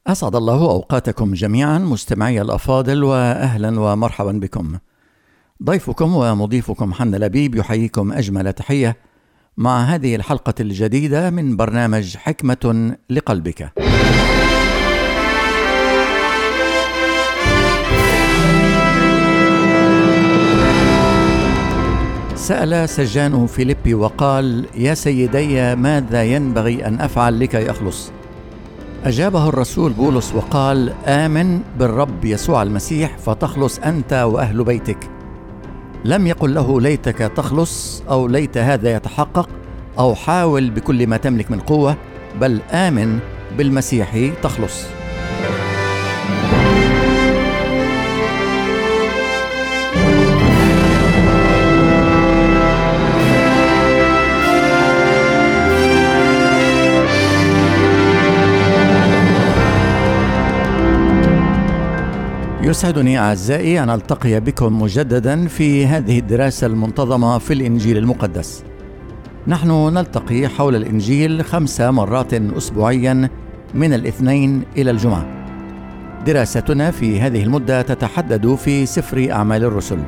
أسعد الله أوقاتكم جميعا مستمعي الأفاضل، وأهلا ومرحبا بكم. ضيفكم ومضيفكم حنا لبيب يحييكم أجمل تحية مع هذه الحلقة الجديدة من برنامج حكمة لقلبك. سأل سجان فيليبي وقال: يا سيدي، ماذا ينبغي أن أفعل لكي أخلص؟ أجابه الرسول بولس وقال: آمن بالرب يسوع المسيح فتخلص أنت وأهل بيتك. لم يقل له ليتك تخلص أو ليت هذا يتحقق أو حاول بكل ما تملك من قوة، بل آمن بالمسيح تخلص. يسعدني أعزائي أن ألتقي بكم مجددا في هذه الدراسة المنتظمة في الإنجيل المقدس. نحن نلتقي حول الإنجيل 5 مرات أسبوعيا من الاثنين إلى الجمعة. دراستنا في هذه المدة تتحدد في سفر أعمال الرسل،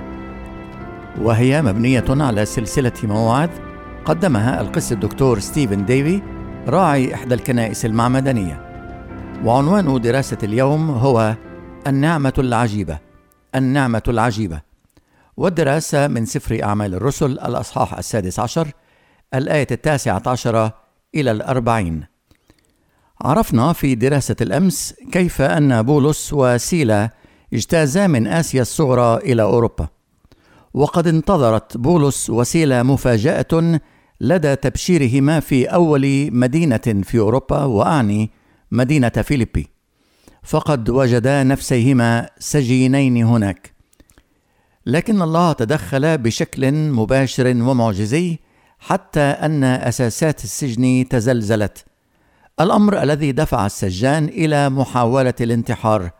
وهي مبنية على سلسلة مواعظ قدمها القس الدكتور ستيفن ديفي راعي إحدى الكنائس المعمدانية. وعنوان دراسة اليوم هو النعمة العجيبة. النعمة العجيبة، والدراسة من سفر أعمال الرسل الأصحاح 16 الآية 19 إلى 40. عرفنا في دراسة الأمس كيف أن بولس وسيلة اجتازا من آسيا الصغرى إلى أوروبا، وقد انتظرت بولس وسيلة مفاجأة لدى تبشيرهما في أول مدينة في أوروبا، وأعني مدينة فيليبي، فقد وجدا نفسيهما سجينين هناك. لكن الله تدخل بشكل مباشر ومعجزي حتى أن أساسات السجن تزلزلت، الأمر الذي دفع السجان إلى محاولة الانتحار.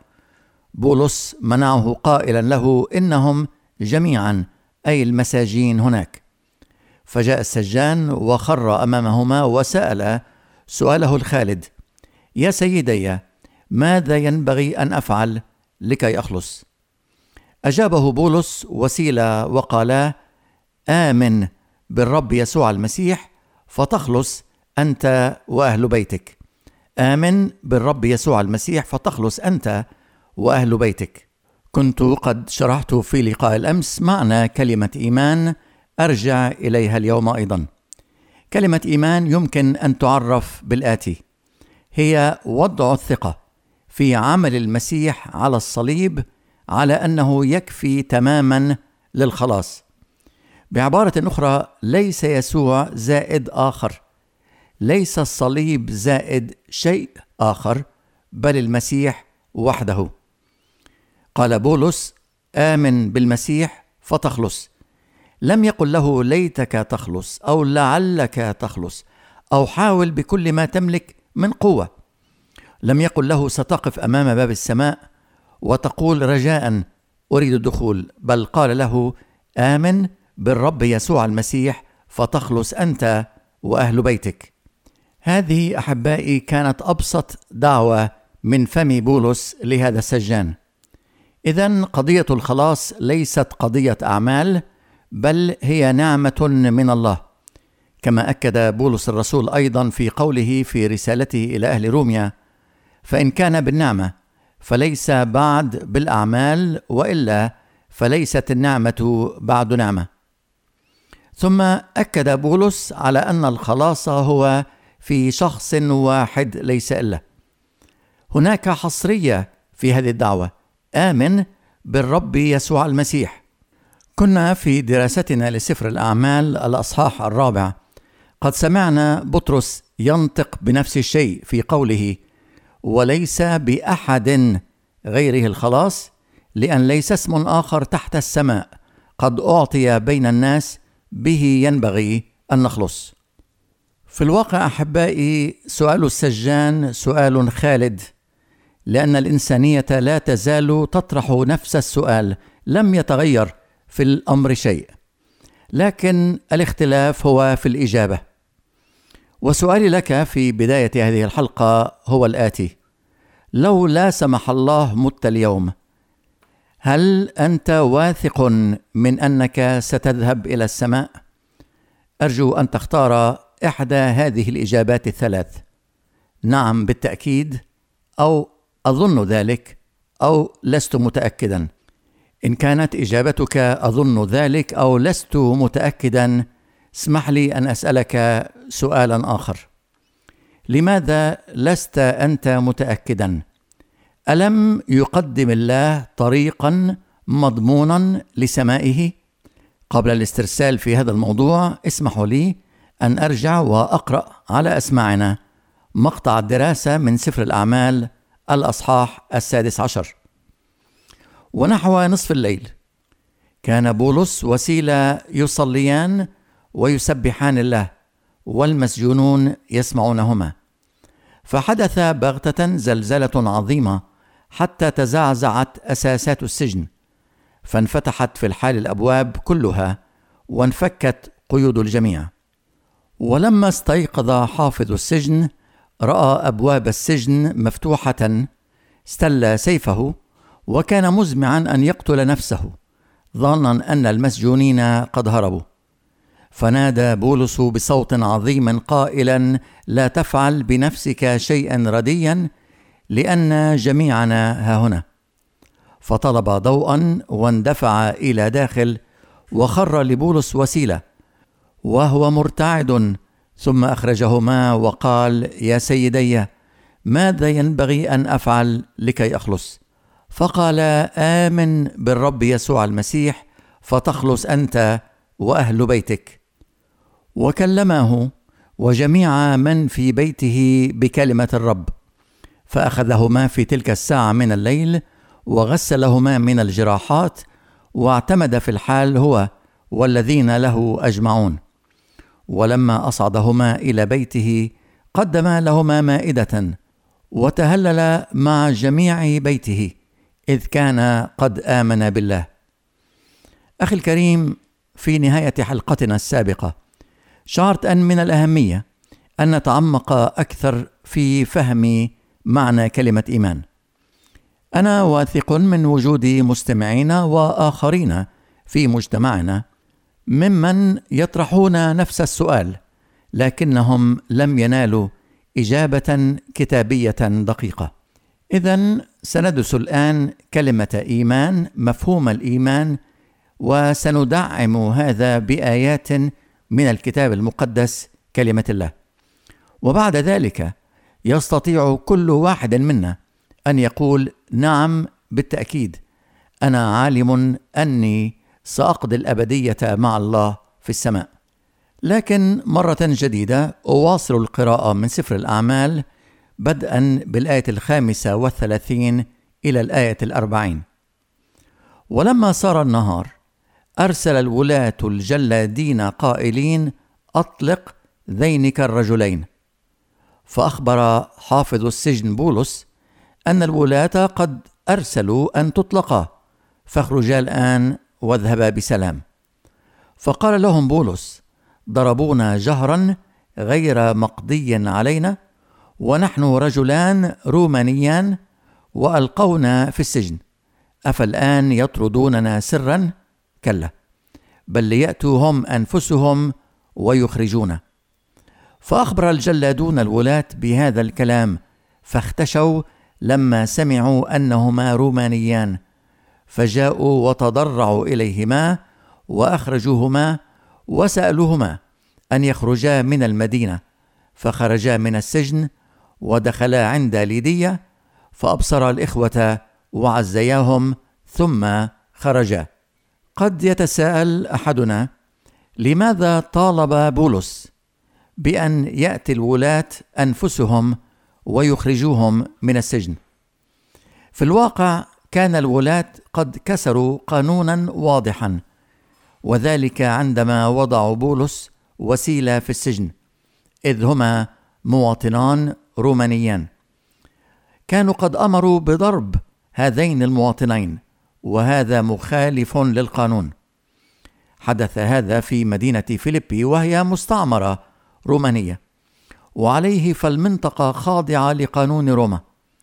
بولس منعه قائلا له إنهم جميعا أي المساجين هناك، فجاء السجان وخر أمامهما وسأل سؤاله الخالد: يا سيدي، ماذا ينبغي أن أفعل لكي أخلص؟ أجابه بولس وسيلة وقالا: آمن بالرب يسوع المسيح فتخلص أنت وأهل بيتك. آمن بالرب يسوع المسيح فتخلص أنت وأهل بيتك. كنت قد شرحت في لقاء الأمس معنى كلمة إيمان أرجع إليها اليوم أيضا. كلمة إيمان يمكن أن تعرف بالآتي: هي وضع الثقة في عمل المسيح على الصليب على أنه يكفي تماما للخلاص. بعبارة أخرى، ليس يسوع زائد آخر، ليس الصليب زائد شيء آخر، بل المسيح وحده. قال بولس: آمن بالمسيح فتخلص. لم يقل له ليتك تخلص أو لعلك تخلص أو حاول بكل ما تملك من قوة. لم يقل له ستقف أمام باب السماء وتقول رجاء أريد الدخول، بل قال له: آمن بالرب يسوع المسيح فتخلص أنت وأهل بيتك. هذه أحبائي كانت أبسط دعوة من فم بولس لهذا السجان. إذن قضية الخلاص ليست قضية أعمال، بل هي نعمة من الله، كما أكد بولس الرسول أيضا في قوله في رسالته إلى أهل روميا: فإن كان بالنعمة فليس بعد بالأعمال، وإلا فليست النعمة بعد نعمة. ثم أكد بولس على أن الخلاص هو في شخص واحد ليس إلا. هناك حصرية في هذه الدعوة: آمن بالرب يسوع المسيح. كنا في دراستنا لسفر الأعمال الأصحاح 4 قد سمعنا بطرس ينطق بنفس الشيء في قوله: وليس بأحد غيره الخلاص، لأن ليس اسم آخر تحت السماء قد أعطي بين الناس به ينبغي أن نخلص. في الواقع أحبائي، سؤال السجان سؤال خالد، لأن الإنسانية لا تزال تطرح نفس السؤال، لم يتغير في الأمر شيء، لكن الاختلاف هو في الإجابة. وسؤالي لك في بداية هذه الحلقة هو الآتي: لو لا سمح الله مت اليوم، هل أنت واثق من أنك ستذهب إلى السماء؟ أرجو أن تختار إحدى هذه الإجابات الثلاث: نعم بالتأكيد، أو أظن ذلك، أو لست متأكدا. إن كانت إجابتك أظن ذلك أو لست متأكدا، اسمح لي أن أسألك سؤالا آخر: لماذا لست أنت متأكدا؟ ألم يقدم الله طريقا مضمونا لسمائه؟ قبل الاسترسال في هذا الموضوع، اسمحوا لي أن أرجع وأقرأ على أسماعنا مقطع الدراسة من سفر الأعمال الأصحاح 16. ونحو نصف الليل كان بولس وسيلة يصليان ويسبحان الله، والمسجونون يسمعونهما. فحدث بغتة زلزلة عظيمة حتى تزعزعت أساسات السجن، فانفتحت في الحال الأبواب كلها، وانفكت قيود الجميع. ولما استيقظ حافظ السجن رأى أبواب السجن مفتوحة، استل سيفه وكان مزمعا أن يقتل نفسه، ظانا أن المسجونين قد هربوا. فنادى بولس بصوت عظيم قائلا: لا تفعل بنفسك شيئا رديا، لأن جميعنا هاهنا. فطلب ضوءا واندفع إلى داخل، وخر لبولس وسيلة وهو مرتعد، ثم أخرجهما وقال: يا سيدي، ماذا ينبغي أن أفعل لكي أخلص؟ فقال: آمن بالرب يسوع المسيح فتخلص أنت وأهل بيتك. وكلماه وجميع من في بيته بكلمة الرب، فأخذهما في تلك الساعة من الليل وغسلهما من الجراحات، واعتمد في الحال هو والذين له أجمعون. ولما أصعدهما إلى بيته قدم لهما مائدة، وتهلل مع جميع بيته، إذ كان قد آمن بالله. أخي الكريم، في نهاية حلقتنا السابقة شعرت أن من الأهمية أن نتعمق أكثر في فهم معنى كلمة إيمان. أنا واثق من وجود مستمعين وآخرين في مجتمعنا ممن يطرحون نفس السؤال، لكنهم لم ينالوا إجابة كتابية دقيقة. إذن سندرس الآن كلمة إيمان، مفهوم الإيمان، وسندعم هذا بآيات من الكتاب المقدس كلمة الله. وبعد ذلك يستطيع كل واحد منا أن يقول: نعم بالتأكيد، أنا عالم أني سأقضي الأبدية مع الله في السماء. لكن مرة جديدة أواصل القراءة من سفر الأعمال بدءا بالآية 35 إلى الآية 40. ولما صار النهار أرسل الولاة الجلادين قائلين: أطلق ذينك الرجلين. فأخبر حافظ السجن بولس أن الولاة قد أرسلوا أن تطلقا، فاخرجا الآن واذهبا بسلام. فقال لهم بولس: ضربونا جهرا غير مقضي علينا، ونحن رجلان رومانيان، وألقونا في السجن، أفالآن يطردوننا سرا؟ كلا، بل ليأتوا هم أنفسهم ويخرجونا. فأخبر الجلادون الولاة بهذا الكلام، فاختشوا لما سمعوا أنهما رومانيان، فجاءوا وتضرعوا إليهما وأخرجوهما، وسألوهما أن يخرجا من المدينة. فخرجا من السجن ودخلا عند ليدية، فأبصر الإخوة وعزياهم، ثم خرجا. قد يتساءل أحدنا: لماذا طالب بولس بأن يأتي الولاة أنفسهم ويخرجوهم من السجن؟ في الواقع كان الولاة قد كسروا قانونا واضحا، وذلك عندما وضعوا بولس وسيلة في السجن، إذ هما مواطنان رومانيان. كانوا قد أمروا بضرب هذين المواطنين، وهذا مخالف للقانون. حدث هذا في مدينة فيليبي، وهي مستعمرة رومانية، وعليه فالمنطقة خاضعة لقانون روما.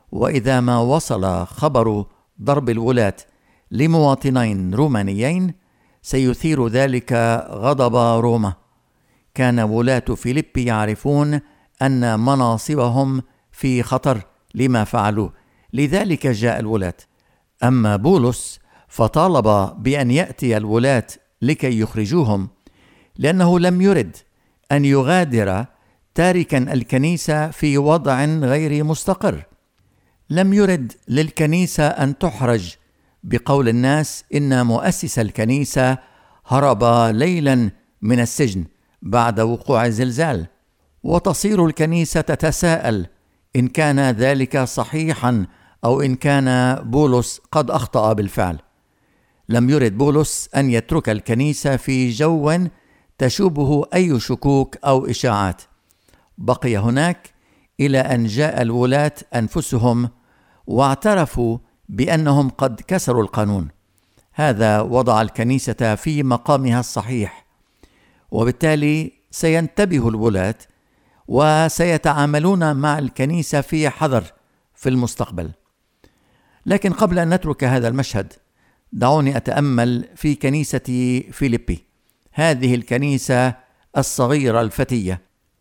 وإذا ما وصل خبر ضرب الولاة لمواطنين رومانيين سيثير ذلك غضب روما. كان ولاة فيليبي يعرفون أن مناصبهم في خطر لما فعلوه، لذلك جاء الولاة. أما بولس فطالب بأن يأتي الولاة لكي يخرجوهم، لأنه لم يرد أن يغادر تاركا الكنيسة في وضع غير مستقر. لم يرد للكنيسة أن تحرج بقول الناس إن مؤسس الكنيسة هرب ليلا من السجن بعد وقوع الزلزال، وتصير الكنيسة تتساءل إن كان ذلك صحيحا أو إن كان بولس قد أخطأ بالفعل. لم يرد بولس أن يترك الكنيسة في جو تشوبه أي شكوك أو إشاعات. بقي هناك إلى أن جاء الولاة أنفسهم واعترفوا بأنهم قد كسروا القانون. هذا وضع الكنيسة في مقامها الصحيح، وبالتالي سينتبه الولاة وسيتعاملون مع الكنيسة في حذر في المستقبل. لكن قبل أن نترك هذا المشهد، دعوني أتأمل في كنيسة فيليبي، هذه الكنيسة الصغيرة الفتية.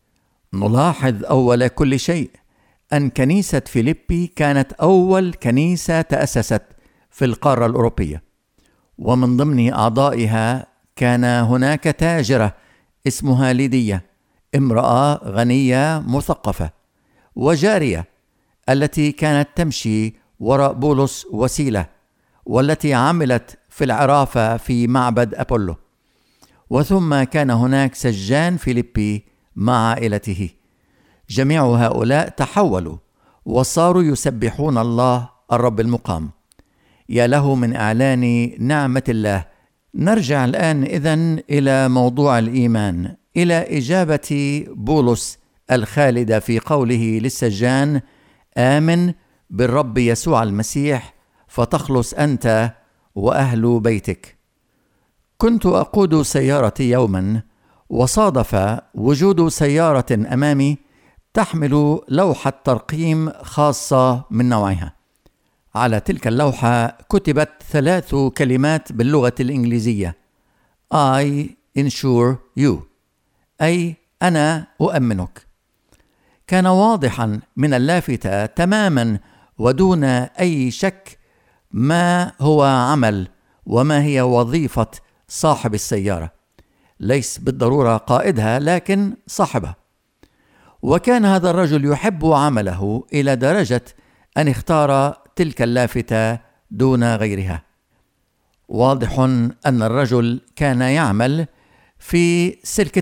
نلاحظ أول كل شيء أن كنيسة فيليبي كانت أول كنيسة تأسست في القارة الأوروبية، ومن ضمن أعضائها كان هناك تاجرة اسمها ليدية، امرأة غنية مثقفة، وجارية التي كانت تمشي وراء بولس وسيلة، والتي عملت في العرافة في معبد أبولو. وثم كان هناك سجان فيليبي مع عائلته. جميع هؤلاء تحولوا وصاروا يسبحون الله الرب المقام. يا له من إعلان نعمة الله. نرجع الآن إذن إلى موضوع الإيمان، إلى إجابة بولس الخالدة في قوله للسجان: آمن بالرب يسوع المسيح فتخلص أنت وأهل بيتك. كنت أقود سيارتي يوما، وصادف وجود سيارة أمامي تحمل لوحة ترقيم خاصة من نوعها. على تلك اللوحة كتبت 3 كلمات باللغة الإنجليزية: I insure you، أي أنا أؤمنك. كان واضحا من اللافتة تماما ودون أي شك ما هو عمل وما هي وظيفة صاحب السيارة، ليس بالضرورة قائدها لكن صاحبها. وكان هذا الرجل يحب عمله إلى درجة أن اختار تلك اللافتة دون غيرها. واضح أن الرجل كان يعمل في سلك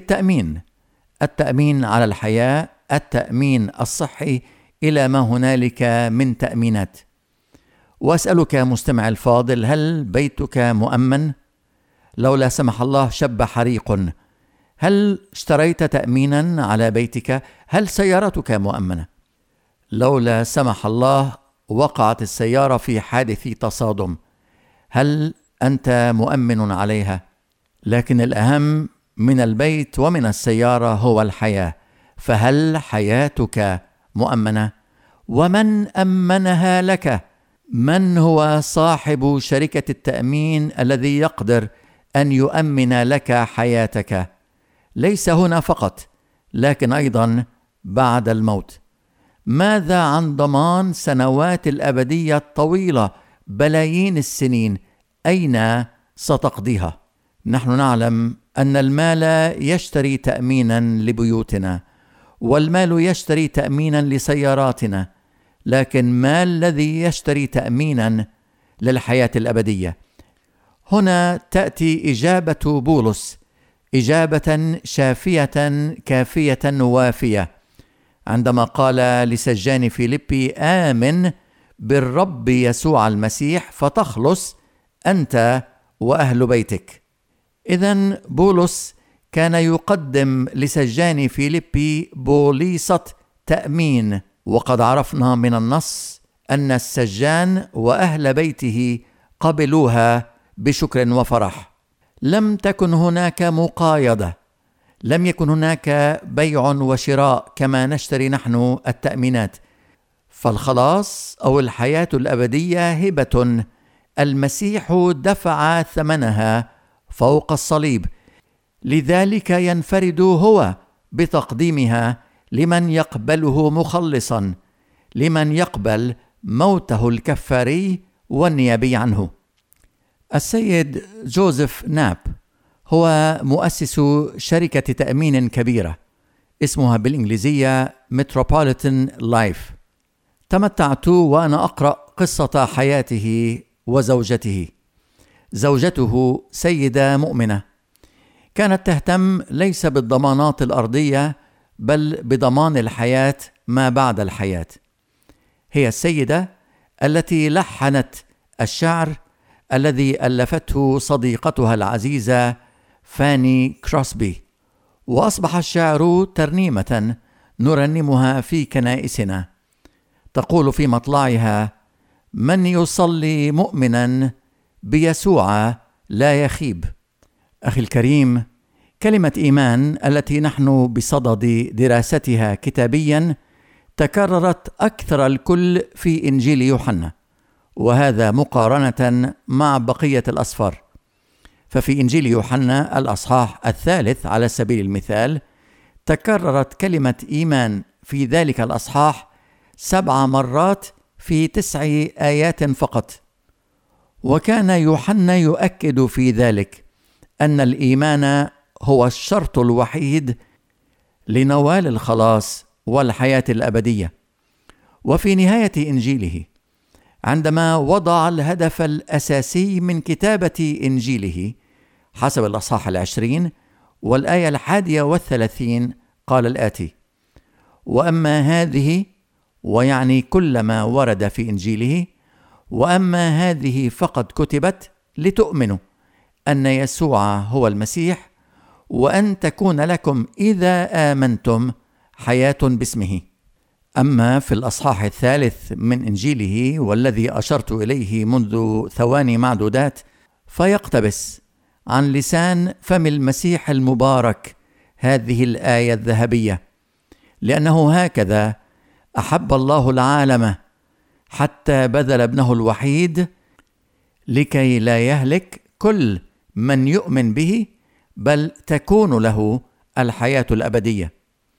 التأمين على الحياة، التأمين الصحي، إلى ما هنالك من تأمينات. وأسألك مستمع الفاضل، هل بيتك مؤمن؟ لو لا سمح الله شب حريق، هل اشتريت تأمينا على بيتك؟ هل سيارتك مؤمنة؟ لو لا سمح الله وقعت السيارة في حادث تصادم، هل أنت مؤمن عليها؟ لكن الأهم من البيت ومن السيارة هو الحياة، فهل حياتك مؤمنة؟ ومن أمنها لك؟ من هو صاحب شركة التأمين الذي يقدر أن يؤمن لك حياتك؟ ليس هنا فقط، لكن أيضا بعد الموت. ماذا عن ضمان سنوات الأبدية الطويلة، بلايين السنين؟ أين ستقضيها؟ نحن نعلم أن المال يشتري تأمينا لبيوتنا، والمال يشتري تأمينا لسياراتنا، لكن ما الذي يشتري تأمينا للحياة الأبدية؟ هنا تأتي إجابة بولس، إجابة شافية كافية وافية، عندما قال لسجان فيليبي: آمن بالرب يسوع المسيح فتخلص أنت وأهل بيتك. إذن بولس كان يقدم لسجان فيليبي بوليصة تأمين، وقد عرفنا من النص أن السجان وأهل بيته قبلوها بشكر وفرح. لم تكن هناك مقايضة، لم يكن هناك بيع وشراء كما نشتري نحن التأمينات، فالخلاص أو الحياة الأبدية هبة المسيح دفع ثمنها فوق الصليب، لذلك ينفرد هو بتقديمها لمن يقبله مخلصا، لمن يقبل موته الكفاري والنيابي عنه. السيد جوزيف ناب هو مؤسس شركة تأمين كبيرة اسمها بالإنجليزية Metropolitan Life. تمتعت وأنا أقرأ قصة حياته وزوجته. زوجته سيدة مؤمنة، كانت تهتم ليس بالضمانات الأرضية بل بضمان الحياة ما بعد الحياة. هي السيدة التي لحنت الشعر الذي ألفته صديقتها العزيزة فاني كروسبي، وأصبح الشعر ترنيمة نرنمها في كنائسنا. تقول في مطلعها: من يصلي مؤمنا بيسوع لا يخيب. أخي الكريم، كلمة إيمان التي نحن بصدد دراستها كتابيا تكررت أكثر الكل في إنجيل يوحنا، وهذا مقارنة مع بقية الأسفار. ففي إنجيل يوحنا الأصحاح 3 على سبيل المثال تكررت كلمة إيمان في ذلك الأصحاح 7 مرات في 9 آيات فقط. وكان يوحنا يؤكد في ذلك أن الإيمان هو الشرط الوحيد لنوال الخلاص والحياة الأبدية. وفي نهاية إنجيله عندما وضع الهدف الأساسي من كتابة إنجيله حسب الأصحاح 20 والآية 31 قال الآتي: وأما هذه، ويعني كل ما ورد في إنجيله، وأما هذه فقد كتبت لتؤمنوا أن يسوع هو المسيح، وأن تكون لكم إذا آمنتم حياة باسمه. أما في الأصحاح 3 من إنجيله والذي أشرت إليه منذ ثواني معدودات، فيقتبس عن لسان فم المسيح المبارك هذه الآية الذهبية: لأنه هكذا أحب الله العالم حتى بذل ابنه الوحيد لكي لا يهلك كل من يؤمن به، بل تكون له الحياة الأبدية.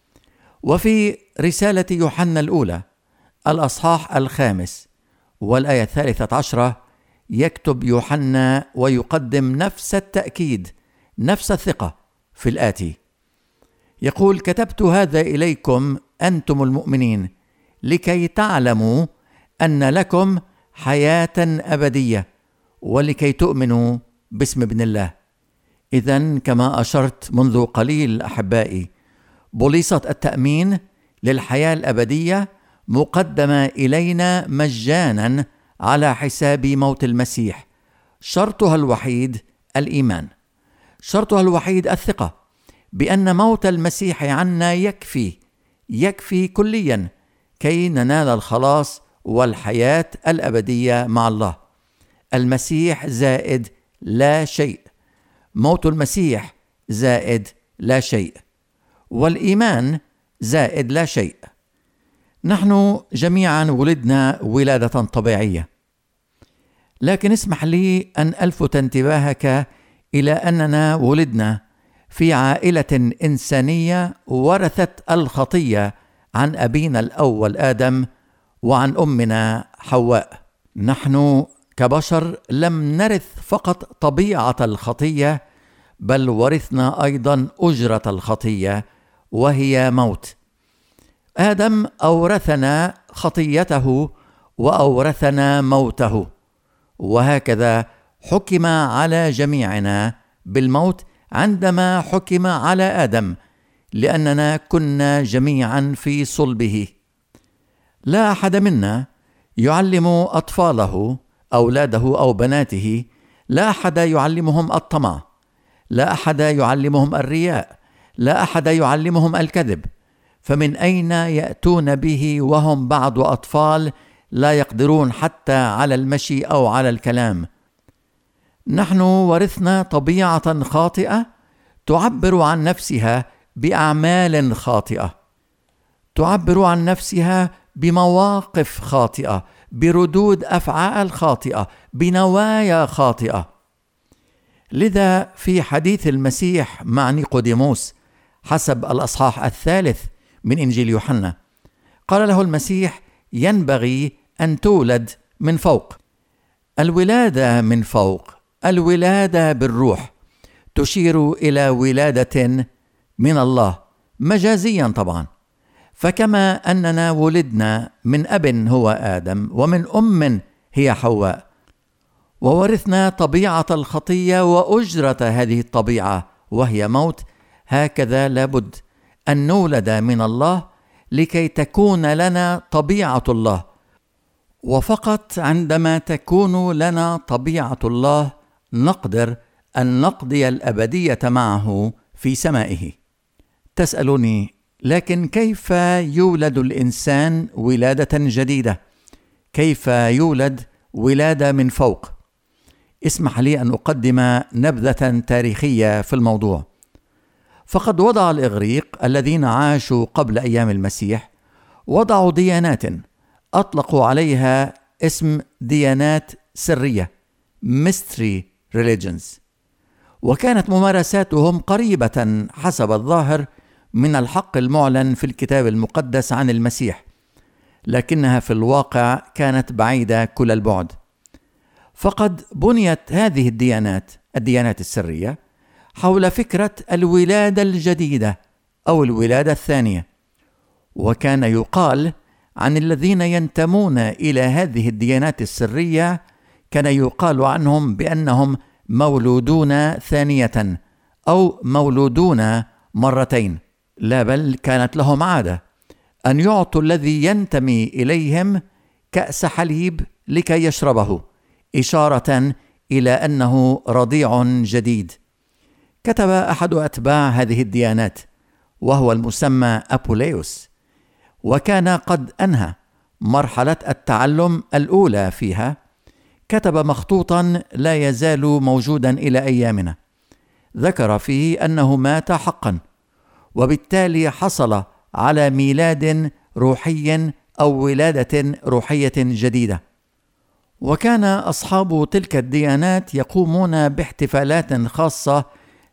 وفي رسالة يوحنا الأولى الأصحاح 5 والآية 13 يكتب يوحنا ويقدم نفس التأكيد، نفس الثقة في الآتي. يقول: كتبت هذا إليكم أنتم المؤمنين لكي تعلموا أن لكم حياة أبدية ولكي تؤمنوا باسم ابن الله. إذن كما أشرت منذ قليل أحبائي، بوليصة التأمين للحياة الأبدية مقدمة إلينا مجانا على حساب موت المسيح. شرطها الوحيد الإيمان، شرطها الوحيد الثقة بأن موت المسيح عنا يكفي كليا كي ننال الخلاص والحياة الأبدية مع الله. المسيح زائد لا شيء، موت المسيح زائد لا شيء، والإيمان زائد لا شيء. نحن جميعا ولدنا ولادة طبيعية، لكن اسمح لي أن ألفت انتباهك إلى أننا ولدنا في عائلة إنسانية ورثت الخطية عن أبينا الأول آدم وعن أمنا حواء. نحن كبشر لم نرث فقط طبيعة الخطية، بل ورثنا أيضا أجرة الخطية وهي موت. آدم أورثنا خطيته وأورثنا موته، وهكذا حكم على جميعنا بالموت عندما حكم على آدم، لأننا كنا جميعا في صلبه. لا أحد منا يعلم أطفاله، أولاده أو بناته، لا أحد يعلمهم الطمع، لا أحد يعلمهم الرياء، لا أحد يعلمهم الكذب. فمن أين يأتون به وهم بعد أطفال لا يقدرون حتى على المشي أو على الكلام؟ نحن ورثنا طبيعة خاطئة تعبر عن نفسها بأعمال خاطئة، تعبر عن نفسها بمواقف خاطئة، بردود أفعال خاطئة، بنوايا خاطئة. لذا في حديث المسيح مع نيقوديموس حسب الأصحاح 3 من إنجيل يوحنا، قال له المسيح: ينبغي أن تولد من فوق. الولادة من فوق، الولادة بالروح، تشير إلى ولادة من الله مجازيا طبعا. فكما أننا ولدنا من أب هو آدم ومن أم هي حواء، وورثنا طبيعة الخطية وأجرة هذه الطبيعة وهي موت، هكذا لابد أن نولد من الله لكي تكون لنا طبيعة الله. وفقط عندما تكون لنا طبيعة الله نقدر أن نقضي الأبدية معه في سمائه. تسألني: لكن كيف يولد الإنسان ولادة جديدة؟ كيف يولد ولادة من فوق؟ اسمح لي أن أقدم نبذة تاريخية في الموضوع. فقد وضع الإغريق الذين عاشوا قبل أيام المسيح وضعوا ديانات أطلقوا عليها اسم ديانات سرية mystery religions، وكانت ممارساتهم قريبة حسب الظاهر من الحق المعلن في الكتاب المقدس عن المسيح، لكنها في الواقع كانت بعيدة كل البعد. فقد بنيت هذه الديانات السرية حول فكرة الولادة الجديدة أو الولادة الثانية، وكان يقال عن الذين ينتمون إلى هذه الديانات السرية، كان يقال عنهم بأنهم مولودون ثانية أو مولودون مرتين. لا، بل كانت لهم عادة أن يعطوا الذي ينتمي إليهم كأس حليب لكي يشربه، إشارة إلى أنه رضيع جديد. كتب أحد أتباع هذه الديانات وهو المسمى أبوليوس، وكان قد أنهى مرحلة التعلم الأولى فيها، كتب مخطوطا لا يزال موجودا إلى أيامنا، ذكر فيه أنه مات حقا، وبالتالي حصل على ميلاد روحي أو ولادة روحية جديدة. وكان أصحاب تلك الديانات يقومون باحتفالات خاصة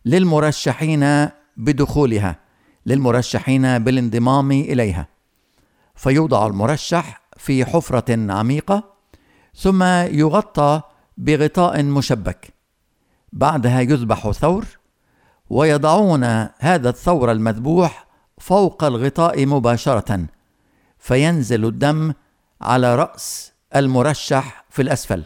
للمرشحين بدخولها، للمرشحين بالانضمام إليها. فيوضع المرشح في حفرة عميقة ثم يغطى بغطاء مشبك، بعدها يذبح ثور ويضعون هذا الثور المذبوح فوق الغطاء مباشرة، فينزل الدم على رأس المرشح في الأسفل،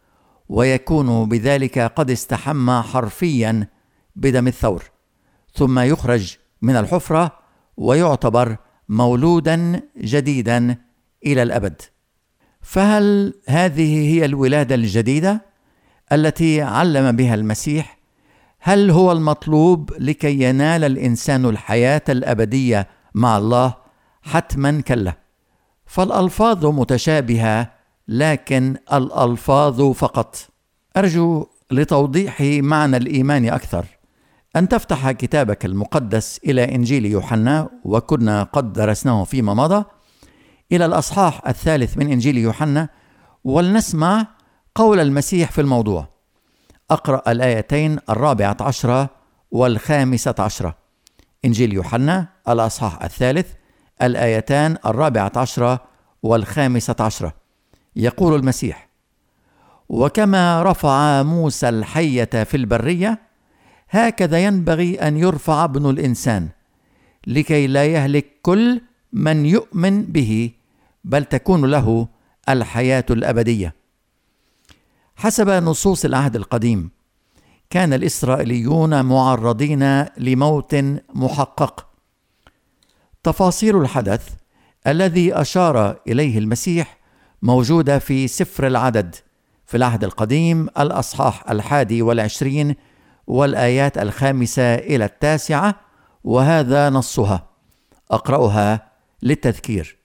ويكون بذلك قد استحمى حرفيا بدم الثور، ثم يخرج من الحفرة ويعتبر مولودا جديدا إلى الأبد. فهل هذه هي الولادة الجديدة التي علم بها المسيح؟ هل هو المطلوب لكي ينال الإنسان الحياة الأبدية مع الله؟ حتما كلا. فالألفاظ متشابهة، لكن الألفاظ فقط. أرجو لتوضيح معنى الإيمان أكثر أن تفتح كتابك المقدس إلى إنجيل يوحنا، وكنا قد درسناه فيما مضى، إلى الأصحاح 3 من إنجيل يوحنا، ولنسمع قول المسيح في الموضوع. أقرأ الآيتين 14 و15. إنجيل يوحنا الأصحاح 3 الآيتان 14 و15. يقول المسيح: وكما رفع موسى الحية في البرية، هكذا ينبغي أن يرفع ابن الإنسان، لكي لا يهلك كل من يؤمن به، بل تكون له الحياة الأبدية. حسب نصوص العهد القديم كان الإسرائيليون معرضين لموت محقق. تفاصيل الحدث الذي أشار إليه المسيح موجودة في سفر العدد في العهد القديم الأصحاح 21 والآيات 5 إلى 9، وهذا نصها. أقرأها للتذكير.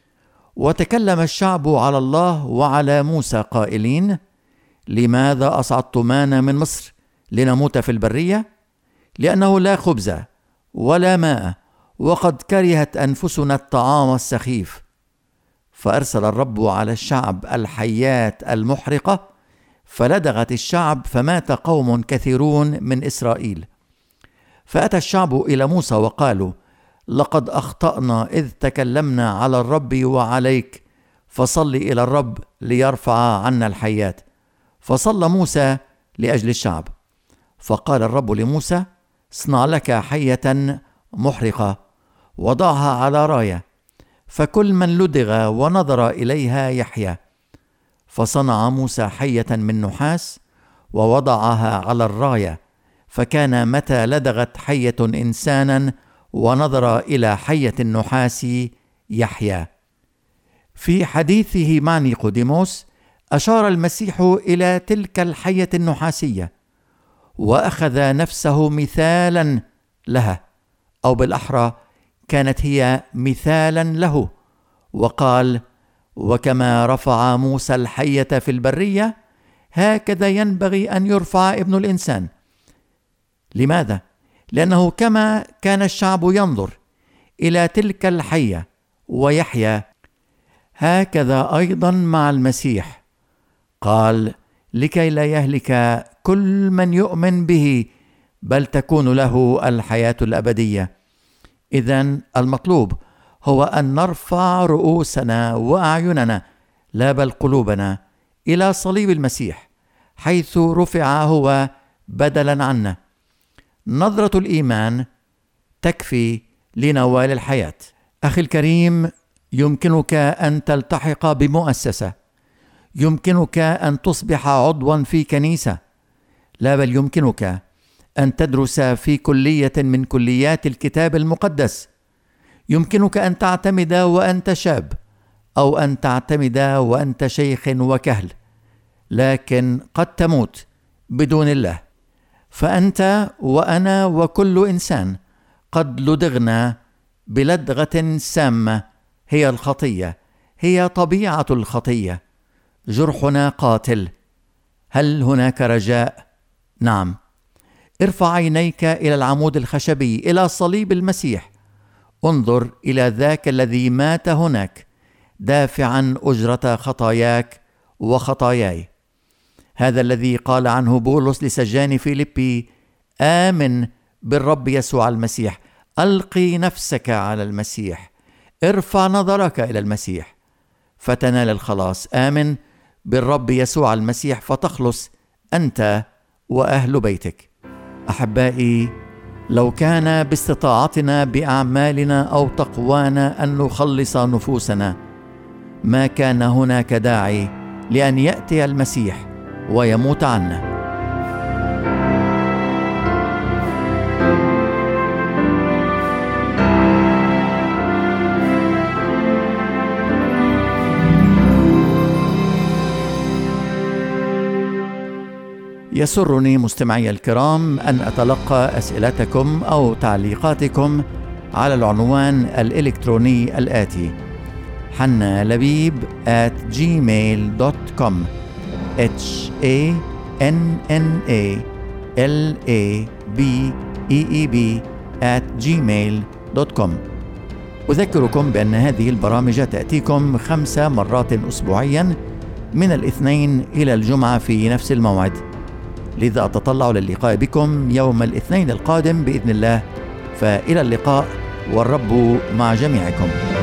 وتكلم الشعب على الله وعلى موسى قائلين: لماذا أصعدتمانا من مصر لنموت في البرية؟ لأنه لا خبز ولا ماء، وقد كرهت أنفسنا الطعام السخيف. فأرسل الرب على الشعب الحيات المحرقة فلدغت الشعب فمات قوم كثيرون من إسرائيل. فأتى الشعب إلى موسى وقالوا: لقد أخطأنا إذ تكلمنا على الرب وعليك، فصل إلى الرب ليرفع عنا الحيات. فصلى موسى لأجل الشعب. فقال الرب لموسى: اصنع لك حية محرقة وضعها على راية، فكل من لدغ ونظر إليها يحيا. فصنع موسى حية من نحاس ووضعها على الراية، فكان متى لدغت حية إنسانا ونظر إلى حية النحاس يحيا. في حديثه مع نيقوديموس أشار المسيح إلى تلك الحية النحاسية وأخذ نفسه مثالا لها، أو بالأحرى كانت هي مثالا له، وقال: وكما رفع موسى الحية في البرية هكذا ينبغي أن يرفع ابن الإنسان. لماذا؟ لأنه كما كان الشعب ينظر إلى تلك الحية ويحيا، هكذا أيضا مع المسيح. قال: لكي لا يهلك كل من يؤمن به، بل تكون له الحياة الأبدية. إذن المطلوب هو أن نرفع رؤوسنا وأعيننا، لا بل قلوبنا، إلى صليب المسيح، حيث رفع هو بدلا عنا. نظرة الإيمان تكفي لنوال الحياة. أخي الكريم، يمكنك أن تلتحق بمؤسسة، يمكنك أن تصبح عضوا في كنيسة، لا بل يمكنك أن تدرس في كلية من كليات الكتاب المقدس. يمكنك أن تعتمد وأنت شاب، أو أن تعتمد وأنت شيخ وكهل، لكن قد تموت بدون الله. فأنت وأنا وكل إنسان قد لدغنا بلدغة سامة، هي الخطية، هي طبيعة الخطية. جرحنا قاتل. هل هناك رجاء؟ نعم. ارفع عينيك إلى العمود الخشبي، إلى صليب المسيح. انظر إلى ذاك الذي مات هناك دافعا أجرة خطاياك وخطاياي. هذا الذي قال عنه بولس لسجان فيليبي: آمن بالرب يسوع المسيح، ألقي نفسك على المسيح، ارفع نظرك إلى المسيح فتنال الخلاص. آمن بالرب يسوع المسيح فتخلص أنت وأهل بيتك. أحبائي، لو كان باستطاعتنا بأعمالنا أو تقوانا أن نخلص نفوسنا، ما كان هناك داعي لأن يأتي المسيح ويموت عنا. يسرني مستمعي الكرام أن أتلقى أسئلتكم أو تعليقاتكم على العنوان الإلكتروني الآتي: hannalabib@gmail.com hannalabeb@gmail.com. أذكركم بأن هذه البرامج تأتيكم 5 مرات أسبوعيا من الاثنين إلى الجمعة في نفس الموعد، لذا أتطلع للقاء بكم يوم الاثنين القادم بإذن الله. فإلى اللقاء، والرب مع جميعكم.